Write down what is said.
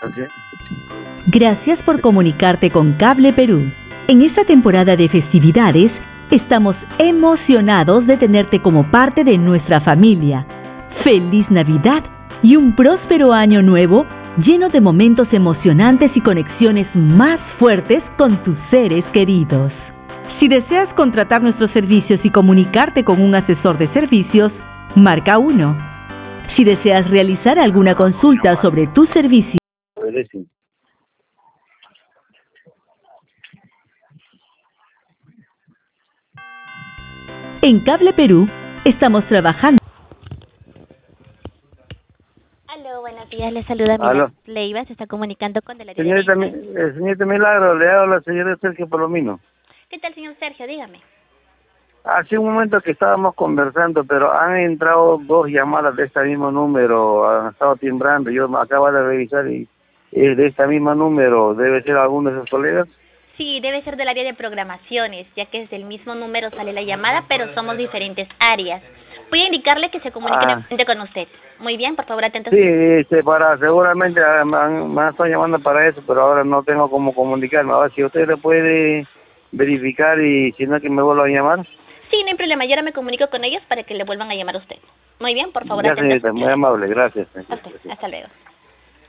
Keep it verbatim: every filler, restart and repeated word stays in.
¿Sí? Gracias por comunicarte con Cable Perú. En esta temporada de festividades, estamos emocionados de tenerte como parte de nuestra familia. ¡Feliz Navidad y un próspero año nuevo lleno de momentos emocionantes y conexiones más fuertes con tus seres queridos! Si deseas contratar nuestros servicios y comunicarte con un asesor de servicios, marca uno. Si deseas realizar alguna consulta sobre tu servicio, en Cable Perú estamos trabajando. Aló, buenos días, le saluda Milagro Leiva, se está comunicando con de la Señorita, eh, señorita Milagro, le habla la señora Sergio Palomino. ¿Qué tal, señor Sergio? Dígame. Hace un momento que estábamos conversando, pero han entrado dos llamadas de este mismo número, han estado timbrando, yo acabo de revisar y es de este mismo número, ¿debe ser alguno de sus colegas? Sí, debe ser del área de programaciones, ya que desde el mismo número sale la llamada, pero somos diferentes áreas. Voy a indicarle que se comunique Ah. con usted. Muy bien, por favor, atento. Sí, este, para, seguramente ah, me han, me han estado llamando para eso, pero ahora no tengo cómo comunicarme. A ver si usted le puede verificar y si no que me vuelva a llamar. Sí, no hay problema, yo ahora me comunico con ellos para que le vuelvan a llamar a usted. Muy bien, por favor, Ya, atento. señorita, muy amable, gracias. Hasta, hasta luego.